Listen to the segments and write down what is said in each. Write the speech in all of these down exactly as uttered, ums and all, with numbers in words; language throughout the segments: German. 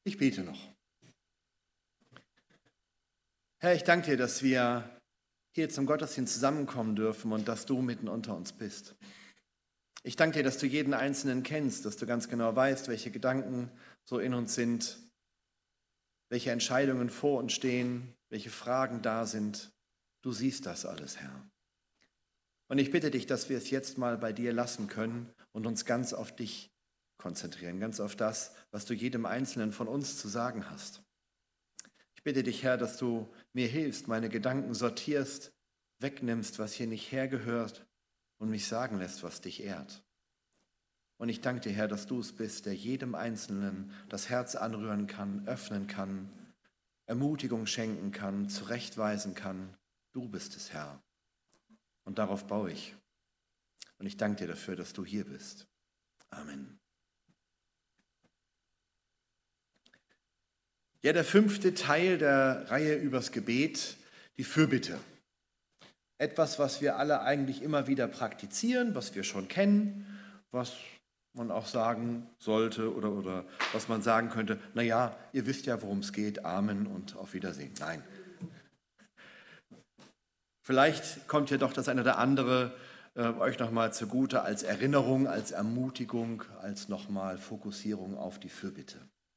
Ich bete noch. Herr, ich danke dir, dass wir hier zum Gottesdienst zusammenkommen dürfen und dass du mitten unter uns bist. Ich danke dir, dass du jeden Einzelnen kennst, dass du ganz genau weißt, welche Gedanken so in uns sind, welche Entscheidungen vor uns stehen, welche Fragen da sind. Du siehst das alles, Herr. Und ich bitte dich, dass wir es jetzt mal bei dir lassen können und uns ganz auf dich konzentrieren, ganz auf das, was du jedem Einzelnen von uns zu sagen hast. Ich bitte dich, Herr, dass du mir hilfst, meine Gedanken sortierst, wegnimmst, was hier nicht hergehört und mich sagen lässt, was dich ehrt. Und ich danke dir, Herr, dass du es bist, der jedem Einzelnen das Herz anrühren kann, öffnen kann, Ermutigung schenken kann, zurechtweisen kann. Du bist es, Herr. Und darauf baue ich. Und ich danke dir dafür, dass du hier bist. Amen. Ja, der fünfte Teil der Reihe übers Gebet, die Fürbitte. Etwas, was wir alle eigentlich immer wieder praktizieren, was wir schon kennen, was man auch sagen sollte oder, oder was man sagen könnte, naja, ihr wisst ja, worum es geht, Amen und auf Wiedersehen. Nein. Vielleicht kommt ja doch das eine oder andere äh, euch nochmal zugute als Erinnerung, als Ermutigung, als nochmal Fokussierung auf die Fürbitte.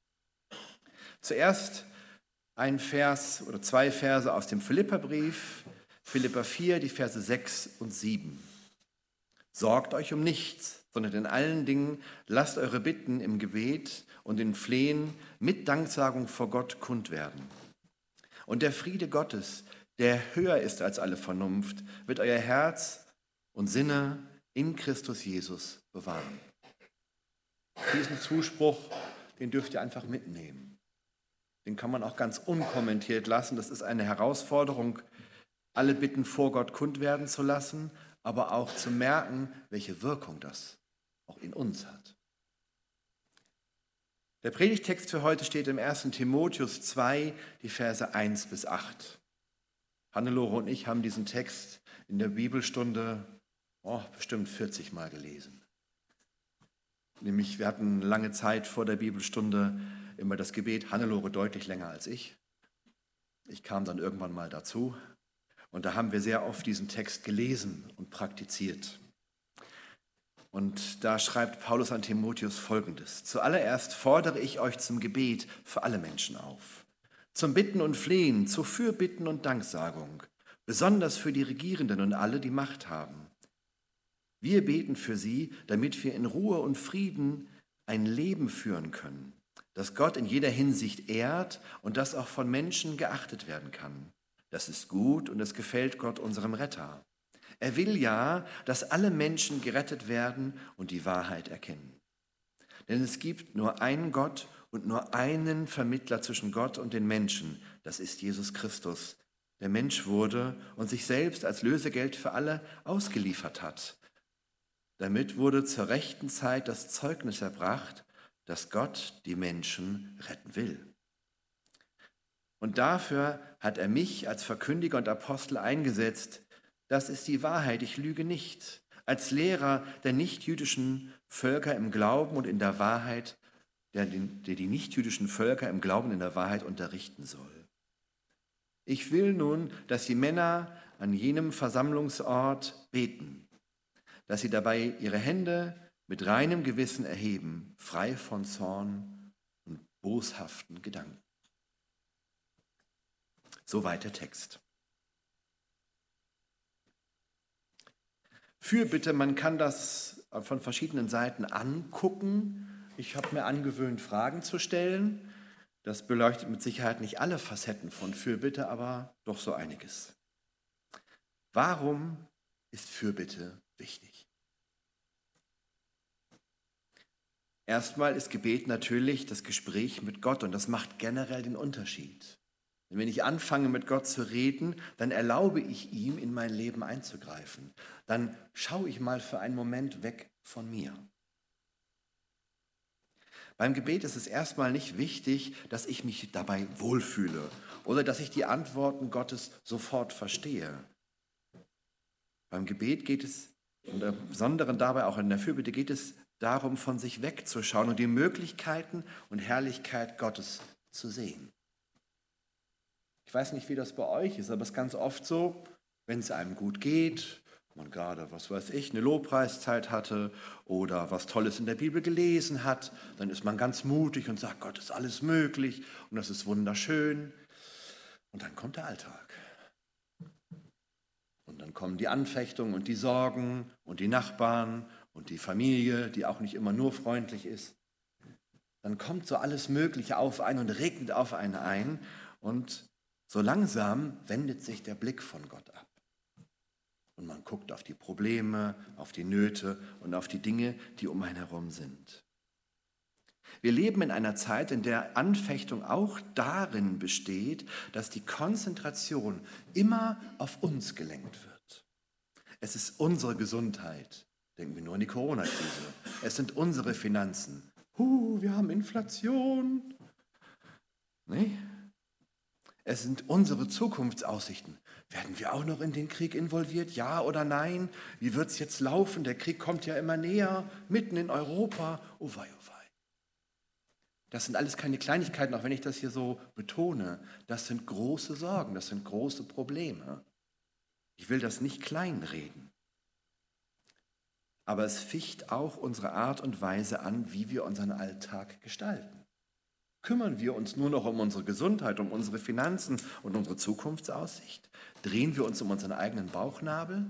Zuerst ein Vers oder zwei Verse aus dem Philipperbrief, Philipper vier, die Verse sechs und sieben. Sorgt euch um nichts, sondern in allen Dingen lasst eure Bitten im Gebet und in Flehen mit Danksagung vor Gott kund werden. Und der Friede Gottes, der höher ist als alle Vernunft, wird euer Herz und Sinne in Christus Jesus bewahren. Diesen Zuspruch, den dürft ihr einfach mitnehmen. Den kann man auch ganz unkommentiert lassen. Das ist eine Herausforderung, alle Bitten vor Gott kund werden zu lassen, aber auch zu merken, welche Wirkung das auch in uns hat. Der Predigtext für heute steht im ersten Timotheus zwei, die Verse eins bis acht. Hannelore und ich haben diesen Text in der Bibelstunde oh, bestimmt vierzig Mal gelesen. Nämlich, wir hatten lange Zeit vor der Bibelstunde immer das Gebet, Hannelore deutlich länger als ich. Ich kam dann irgendwann mal dazu und da haben wir sehr oft diesen Text gelesen und praktiziert. Und da schreibt Paulus an Timotheus Folgendes: Zuallererst fordere ich euch zum Gebet für alle Menschen auf, zum Bitten und Flehen, zu Fürbitten und Danksagung, besonders für die Regierenden und alle, die Macht haben. Wir beten für sie, damit wir in Ruhe und Frieden ein Leben führen können, das Gott in jeder Hinsicht ehrt und das auch von Menschen geachtet werden kann. Das ist gut und es gefällt Gott, unserem Retter. Er will ja, dass alle Menschen gerettet werden und die Wahrheit erkennen. Denn es gibt nur einen Gott und nur einen Vermittler zwischen Gott und den Menschen. Das ist Jesus Christus, der Mensch wurde und sich selbst als Lösegeld für alle ausgeliefert hat. Damit wurde zur rechten Zeit das Zeugnis erbracht, dass Gott die Menschen retten will. Und dafür hat er mich als Verkündiger und Apostel eingesetzt. Das ist die Wahrheit, ich lüge nicht. Als Lehrer der nichtjüdischen Völker im Glauben und in der Wahrheit, der, der die nichtjüdischen Völker im Glauben und in der Wahrheit unterrichten soll. Ich will nun, dass die Männer an jenem Versammlungsort beten, dass sie dabei ihre Hände mit reinem Gewissen erheben, frei von Zorn und boshaften Gedanken. Soweit der Text. Fürbitte, man kann das von verschiedenen Seiten angucken. Ich habe mir angewöhnt, Fragen zu stellen. Das beleuchtet mit Sicherheit nicht alle Facetten von Fürbitte, aber doch so einiges. Warum ist Fürbitte wichtig? Erstmal ist Gebet natürlich das Gespräch mit Gott und das macht generell den Unterschied. Und wenn ich anfange, mit Gott zu reden, dann erlaube ich ihm, in mein Leben einzugreifen. Dann schaue ich mal für einen Moment weg von mir. Beim Gebet ist es erstmal nicht wichtig, dass ich mich dabei wohlfühle oder dass ich die Antworten Gottes sofort verstehe. Beim Gebet geht es, und im Besonderen dabei auch in der Fürbitte, geht es darum, von sich wegzuschauen und die Möglichkeiten und Herrlichkeit Gottes zu sehen. Ich weiß nicht, wie das bei euch ist, aber es ist ganz oft so, wenn es einem gut geht, man gerade, was weiß ich, eine Lobpreiszeit hatte oder was Tolles in der Bibel gelesen hat, dann ist man ganz mutig und sagt, Gott ist alles möglich und das ist wunderschön. Und dann kommt der Alltag. Und dann kommen die Anfechtungen und die Sorgen und die Nachbarn und die Familie, die auch nicht immer nur freundlich ist. Dann kommt so alles Mögliche auf einen und regnet auf einen ein und so langsam wendet sich der Blick von Gott ab. Und man guckt auf die Probleme, auf die Nöte und auf die Dinge, die um einen herum sind. Wir leben in einer Zeit, in der Anfechtung auch darin besteht, dass die Konzentration immer auf uns gelenkt wird. Es ist unsere Gesundheit. Denken wir nur an die Corona-Krise. Es sind unsere Finanzen. Huh, wir haben Inflation. Nee? Es sind unsere Zukunftsaussichten. Werden wir auch noch in den Krieg involviert? Ja oder nein? Wie wird es jetzt laufen? Der Krieg kommt ja immer näher, mitten in Europa. Oh wei, oh wei. Das sind alles keine Kleinigkeiten, auch wenn ich das hier so betone. Das sind große Sorgen, das sind große Probleme. Ich will das nicht kleinreden. Aber es ficht auch unsere Art und Weise an, wie wir unseren Alltag gestalten. Kümmern wir uns nur noch um unsere Gesundheit, um unsere Finanzen und unsere Zukunftsaussicht? Drehen wir uns um unseren eigenen Bauchnabel?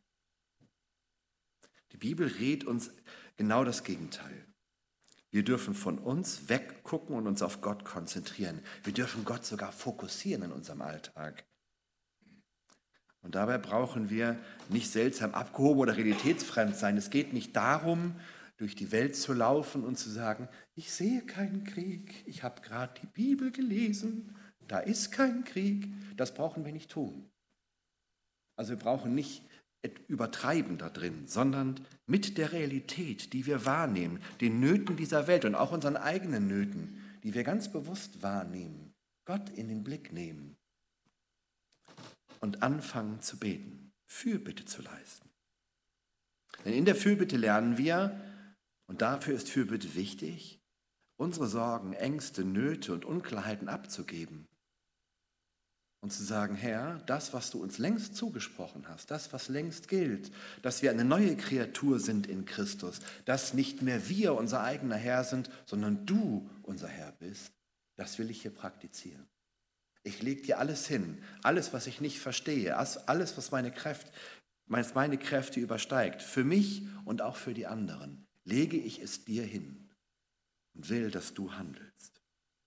Die Bibel rät uns genau das Gegenteil. Wir dürfen von uns weggucken und uns auf Gott konzentrieren. Wir dürfen Gott sogar fokussieren in unserem Alltag. Und dabei brauchen wir nicht seltsam abgehoben oder realitätsfremd sein. Es geht nicht darum, durch die Welt zu laufen und zu sagen, ich sehe keinen Krieg, ich habe gerade die Bibel gelesen, da ist kein Krieg. Das brauchen wir nicht tun. Also wir brauchen nicht übertreiben da drin, sondern mit der Realität, die wir wahrnehmen, den Nöten dieser Welt und auch unseren eigenen Nöten, die wir ganz bewusst wahrnehmen, Gott in den Blick nehmen und anfangen zu beten, Fürbitte zu leisten. Denn in der Fürbitte lernen wir, und dafür ist Fürbitte wichtig, unsere Sorgen, Ängste, Nöte und Unklarheiten abzugeben und zu sagen, Herr, das, was du uns längst zugesprochen hast, das, was längst gilt, dass wir eine neue Kreatur sind in Christus, dass nicht mehr wir unser eigener Herr sind, sondern du unser Herr bist, das will ich hier praktizieren. Ich lege dir alles hin, alles, was ich nicht verstehe, alles, was meine Kräfte, meine Kräfte übersteigt, für mich und auch für die anderen, lege ich es dir hin und will, dass du handelst.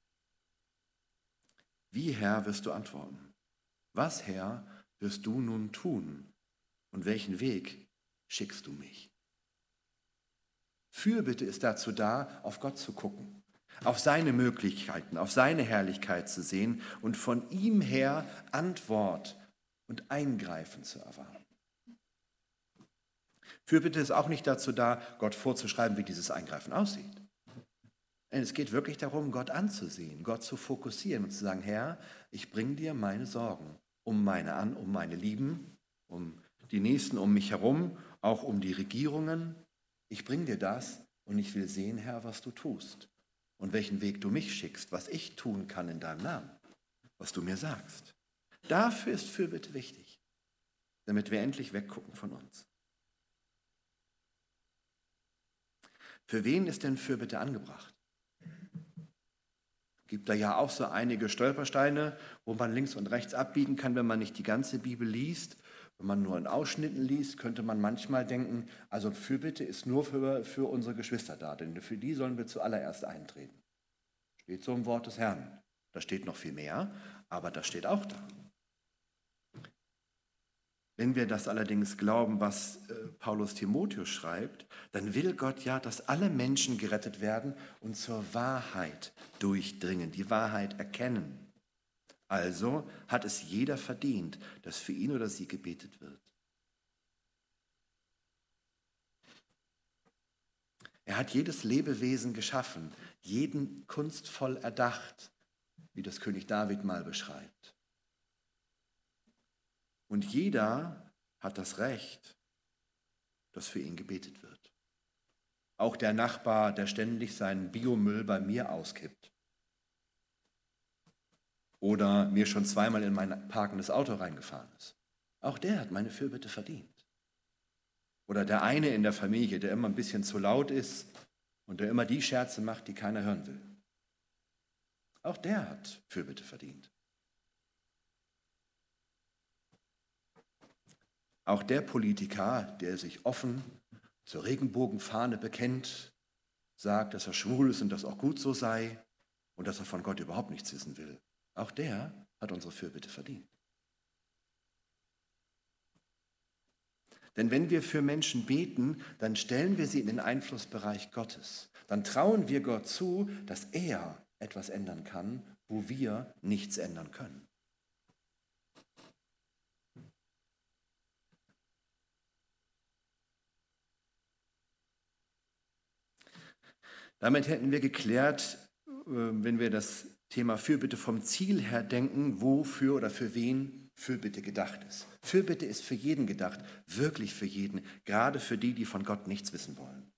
Wie, Herr, wirst du antworten? Was, Herr, wirst du nun tun? Und welchen Weg schickst du mich? Fürbitte ist dazu da, auf Gott zu gucken, auf seine Möglichkeiten, auf seine Herrlichkeit zu sehen und von ihm her Antwort und Eingreifen zu erwarten. Fürbitte ist auch nicht dazu da, Gott vorzuschreiben, wie dieses Eingreifen aussieht. Es geht wirklich darum, Gott anzusehen, Gott zu fokussieren und zu sagen, Herr, ich bringe dir meine Sorgen um meine an, um meine Lieben, um die Nächsten um mich herum, auch um die Regierungen. Ich bringe dir das und ich will sehen, Herr, was du tust und welchen Weg du mich schickst, was ich tun kann in deinem Namen, was du mir sagst. Dafür ist Fürbitte wichtig, damit wir endlich weggucken von uns. Für wen ist denn Fürbitte angebracht? Gibt da ja auch so einige Stolpersteine, wo man links und rechts abbiegen kann, wenn man nicht die ganze Bibel liest. Wenn man nur in Ausschnitten liest, könnte man manchmal denken, also Fürbitte ist nur für, für unsere Geschwister da, denn für die sollen wir zuallererst eintreten. Steht so im Wort des Herrn. Da steht noch viel mehr, aber das steht auch da. Wenn wir das allerdings glauben, was Paulus Timotheus schreibt, dann will Gott ja, dass alle Menschen gerettet werden und zur Wahrheit durchdringen, die Wahrheit erkennen. Also hat es jeder verdient, dass für ihn oder sie gebetet wird. Er hat jedes Lebewesen geschaffen, jeden kunstvoll erdacht, wie das König David mal beschreibt. Und jeder hat das Recht, dass für ihn gebetet wird. Auch der Nachbar, der ständig seinen Biomüll bei mir auskippt. Oder mir schon zweimal in mein parkendes Auto reingefahren ist. Auch der hat meine Fürbitte verdient. Oder der eine in der Familie, der immer ein bisschen zu laut ist und der immer die Scherze macht, die keiner hören will. Auch der hat Fürbitte verdient. Auch der Politiker, der sich offen zur Regenbogenfahne bekennt, sagt, dass er schwul ist und das auch gut so sei und dass er von Gott überhaupt nichts wissen will. Auch der hat unsere Fürbitte verdient. Denn wenn wir für Menschen beten, dann stellen wir sie in den Einflussbereich Gottes. Dann trauen wir Gott zu, dass er etwas ändern kann, wo wir nichts ändern können. Damit hätten wir geklärt, wenn wir das Thema Fürbitte vom Ziel her denken, wofür oder für wen Fürbitte gedacht ist. Fürbitte ist für jeden gedacht, wirklich für jeden, gerade für die, die von Gott nichts wissen wollen.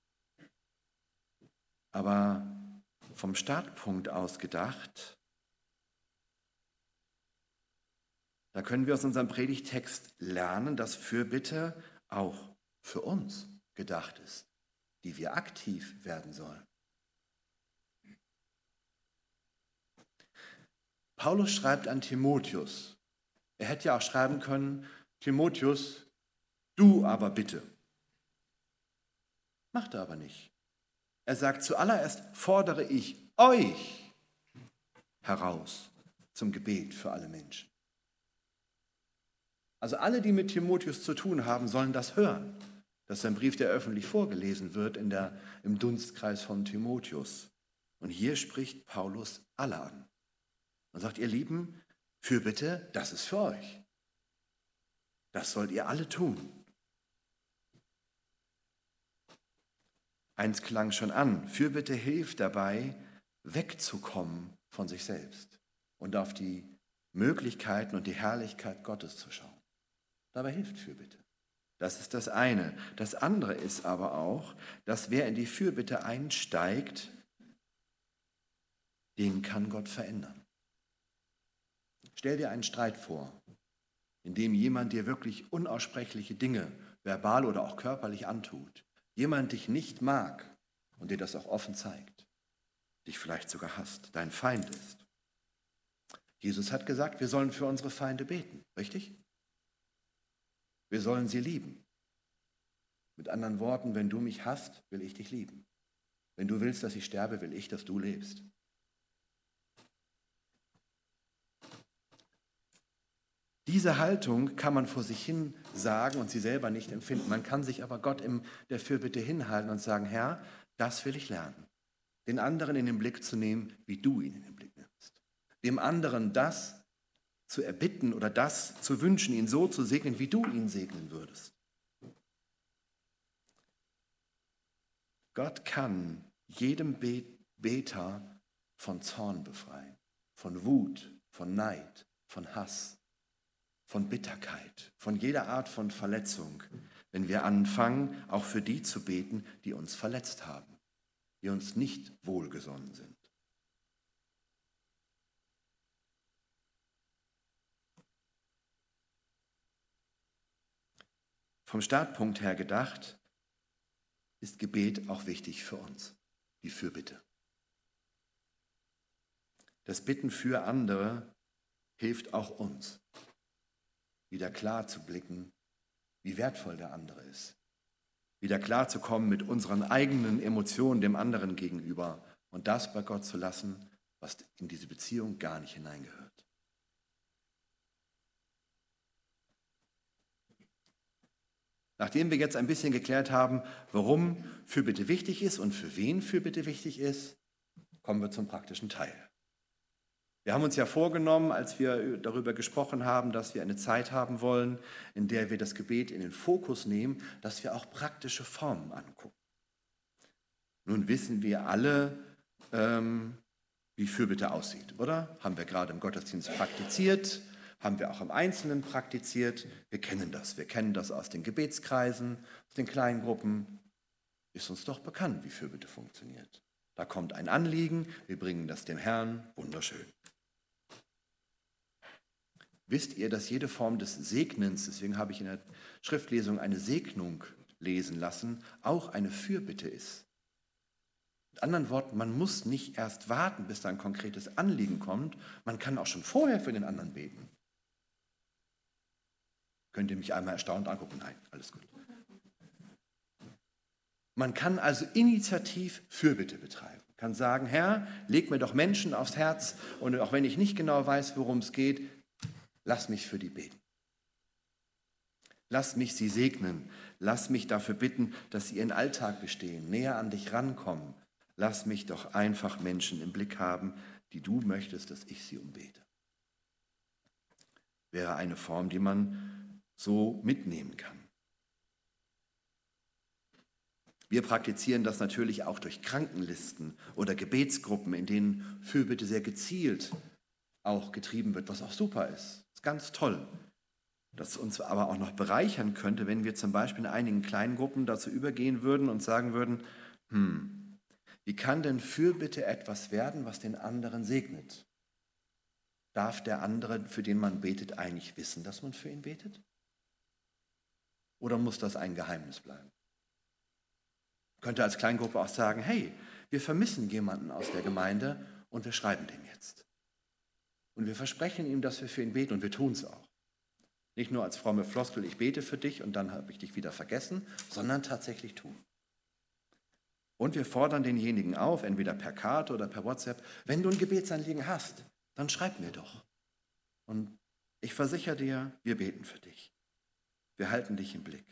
Aber vom Startpunkt aus gedacht, da können wir aus unserem Predigtext lernen, dass Fürbitte auch für uns gedacht ist, die wir aktiv werden sollen. Paulus schreibt an Timotheus. Er hätte ja auch schreiben können, Timotheus, du aber bitte. Macht er aber nicht. Er sagt, zuallererst fordere ich euch heraus zum Gebet für alle Menschen. Also alle, die mit Timotheus zu tun haben, sollen das hören. Das ist ein Brief, der öffentlich vorgelesen wird in der, im Dunstkreis von Timotheus. Und hier spricht Paulus alle an. Und sagt, ihr Lieben, Fürbitte, das ist für euch. Das sollt ihr alle tun. Eins klang schon an, Fürbitte hilft dabei, wegzukommen von sich selbst und auf die Möglichkeiten und die Herrlichkeit Gottes zu schauen. Dabei hilft Fürbitte. Das ist das eine. Das andere ist aber auch, dass wer in die Fürbitte einsteigt, den kann Gott verändern. Stell dir einen Streit vor, in dem jemand dir wirklich unaussprechliche Dinge, verbal oder auch körperlich antut. Jemand dich nicht mag und dir das auch offen zeigt. Dich vielleicht sogar hasst, dein Feind ist. Jesus hat gesagt, wir sollen für unsere Feinde beten, richtig? Wir sollen sie lieben. Mit anderen Worten, wenn du mich hasst, will ich dich lieben. Wenn du willst, dass ich sterbe, will ich, dass du lebst. Diese Haltung kann man vor sich hin sagen und sie selber nicht empfinden. Man kann sich aber Gott in der Fürbitte hinhalten und sagen, Herr, das will ich lernen. Den anderen in den Blick zu nehmen, wie du ihn in den Blick nimmst. Dem anderen das zu erbitten oder das zu wünschen, ihn so zu segnen, wie du ihn segnen würdest. Gott kann jedem Beter von Zorn befreien, von Wut, von Neid, von Hass, von Bitterkeit, von jeder Art von Verletzung, wenn wir anfangen, auch für die zu beten, die uns verletzt haben, die uns nicht wohlgesonnen sind. Vom Startpunkt her gedacht, ist Gebet auch wichtig für uns, die Fürbitte. Das Bitten für andere hilft auch uns, wieder klar zu blicken, wie wertvoll der andere ist. Wieder klar zu kommen mit unseren eigenen Emotionen dem anderen gegenüber und das bei Gott zu lassen, was in diese Beziehung gar nicht hineingehört. Nachdem wir jetzt ein bisschen geklärt haben, warum Fürbitte wichtig ist und für wen Fürbitte wichtig ist, kommen wir zum praktischen Teil. Wir haben uns ja vorgenommen, als wir darüber gesprochen haben, dass wir eine Zeit haben wollen, in der wir das Gebet in den Fokus nehmen, dass wir auch praktische Formen angucken. Nun wissen wir alle, ähm, wie Fürbitte aussieht, oder? Haben wir gerade im Gottesdienst praktiziert, haben wir auch im Einzelnen praktiziert. Wir kennen das. Wir kennen das aus den Gebetskreisen, aus den Kleingruppen. ist uns doch bekannt, wie Fürbitte funktioniert. Da kommt ein Anliegen, wir bringen das dem Herrn, wunderschön. Wisst ihr, dass jede Form des Segnens, deswegen habe ich in der Schriftlesung eine Segnung lesen lassen, auch eine Fürbitte ist? Mit anderen Worten, man muss nicht erst warten, bis da ein konkretes Anliegen kommt, man kann auch schon vorher für den anderen beten. Könnt ihr mich einmal erstaunt angucken? Nein, alles gut. Man kann also initiativ Fürbitte betreiben. Man kann sagen, Herr, leg mir doch Menschen aufs Herz und auch wenn ich nicht genau weiß, worum es geht, lass mich für die beten. Lass mich sie segnen. Lass mich dafür bitten, dass sie ihren Alltag bestehen, näher an dich rankommen. Lass mich doch einfach Menschen im Blick haben, die du möchtest, dass ich sie umbete. Wäre eine Form, die man so mitnehmen kann. Wir praktizieren das natürlich auch durch Krankenlisten oder Gebetsgruppen, in denen Fürbitte sehr gezielt auch getrieben wird, was auch super ist. Das ist ganz toll. Das uns aber auch noch bereichern könnte, wenn wir zum Beispiel in einigen kleinen Gruppen dazu übergehen würden und sagen würden, hm, wie kann denn Fürbitte etwas werden, was den anderen segnet? Darf der andere, für den man betet, eigentlich wissen, dass man für ihn betet? Oder muss das ein Geheimnis bleiben? Man könnte als Kleingruppe auch sagen, hey, wir vermissen jemanden aus der Gemeinde und wir schreiben dem jetzt. Und wir versprechen ihm, dass wir für ihn beten und wir tun es auch. Nicht nur als fromme Floskel, ich bete für dich und dann habe ich dich wieder vergessen, sondern tatsächlich tun. Und wir fordern denjenigen auf, entweder per Karte oder per WhatsApp, wenn du ein Gebetsanliegen hast, dann schreib mir doch. Und ich versichere dir, wir beten für dich. Wir halten dich im Blick.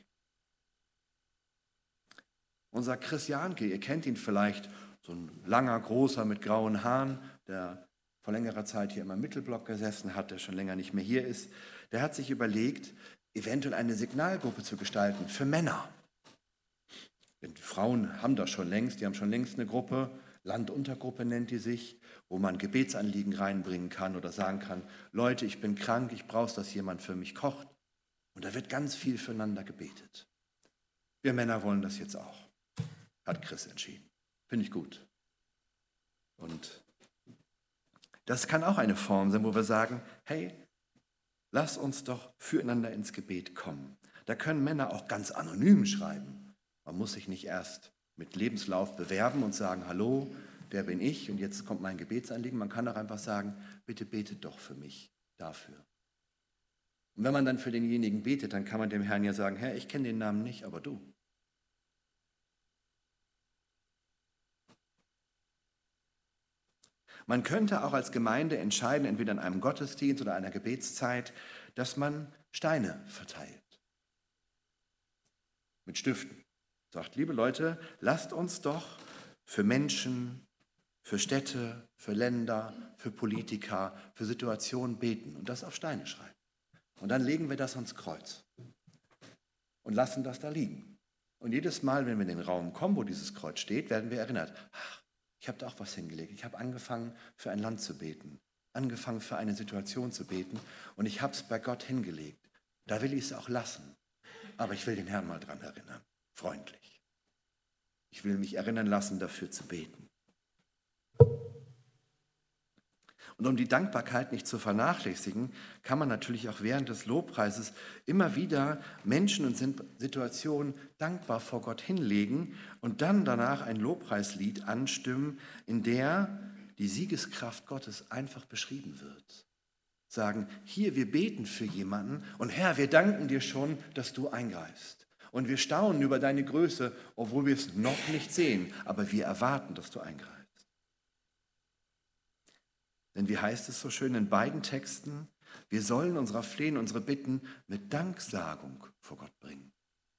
Unser Chris Jahnke, ihr kennt ihn vielleicht, so ein langer, großer mit grauen Haaren, der vor längerer Zeit hier immer im Mittelblock gesessen hat, der schon länger nicht mehr hier ist, der hat sich überlegt, eventuell eine Signalgruppe zu gestalten für Männer. Denn die Frauen haben das schon längst, die haben schon längst eine Gruppe, Landuntergruppe nennt die sich, wo man Gebetsanliegen reinbringen kann oder sagen kann, Leute, ich bin krank, ich brauche, dass jemand für mich kocht. Und da wird ganz viel füreinander gebetet. Wir Männer wollen das jetzt auch, hat Chris entschieden. Finde ich gut. Und das kann auch eine Form sein, wo wir sagen, hey, lass uns doch füreinander ins Gebet kommen. Da können Männer auch ganz anonym schreiben. Man muss sich nicht erst mit Lebenslauf bewerben und sagen, hallo, wer bin ich und jetzt kommt mein Gebetsanliegen. Man kann auch einfach sagen, bitte betet doch für mich dafür. Und wenn man dann für denjenigen betet, dann kann man dem Herrn ja sagen, Herr, ich kenne den Namen nicht, aber du. Man könnte auch als Gemeinde entscheiden, entweder in einem Gottesdienst oder einer Gebetszeit, dass man Steine verteilt. Mit Stiften. Sagt, liebe Leute, lasst uns doch für Menschen, für Städte, für Länder, für Politiker, für Situationen beten und das auf Steine schreiben. Und dann legen wir das ans Kreuz und lassen das da liegen. Und jedes Mal, wenn wir in den Raum kommen, wo dieses Kreuz steht, werden wir erinnert, ach, ich habe da auch was hingelegt. Ich habe angefangen, für ein Land zu beten, angefangen, für eine Situation zu beten und ich habe es bei Gott hingelegt. Da will ich es auch lassen. Aber ich will den Herrn mal dran erinnern, freundlich. Ich will mich erinnern lassen, dafür zu beten. Und um die Dankbarkeit nicht zu vernachlässigen, kann man natürlich auch während des Lobpreises immer wieder Menschen und Situationen dankbar vor Gott hinlegen und dann danach ein Lobpreislied anstimmen, in der die Siegeskraft Gottes einfach beschrieben wird. Sagen, hier, wir beten für jemanden und Herr, wir danken dir schon, dass du eingreifst. Und wir staunen über deine Größe, obwohl wir es noch nicht sehen, aber wir erwarten, dass du eingreifst. Denn wie heißt es so schön in beiden Texten, wir sollen unserer Flehen, unsere Bitten mit Danksagung vor Gott bringen.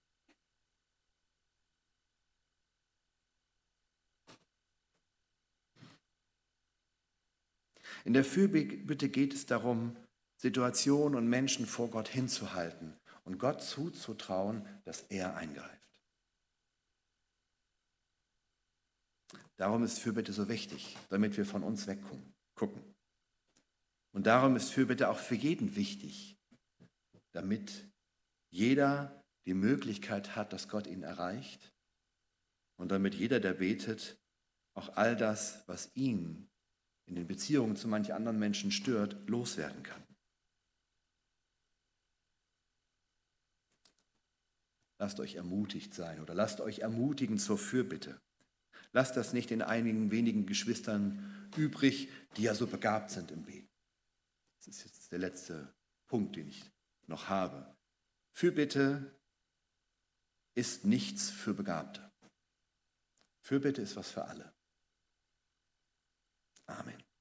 In der Fürbitte geht es darum, Situationen und Menschen vor Gott hinzuhalten und Gott zuzutrauen, dass er eingreift. Darum ist Fürbitte so wichtig, damit wir von uns weggucken. Und darum ist Fürbitte auch für jeden wichtig, damit jeder die Möglichkeit hat, dass Gott ihn erreicht und damit jeder, der betet, auch all das, was ihn in den Beziehungen zu manch anderen Menschen stört, loswerden kann. Lasst euch ermutigt sein oder lasst euch ermutigen zur Fürbitte. Lasst das nicht in einigen wenigen Geschwistern übrig, die ja so begabt sind im Beten. Das ist jetzt der letzte Punkt, den ich noch habe. Fürbitte ist nichts für Begabte. Fürbitte ist was für alle. Amen.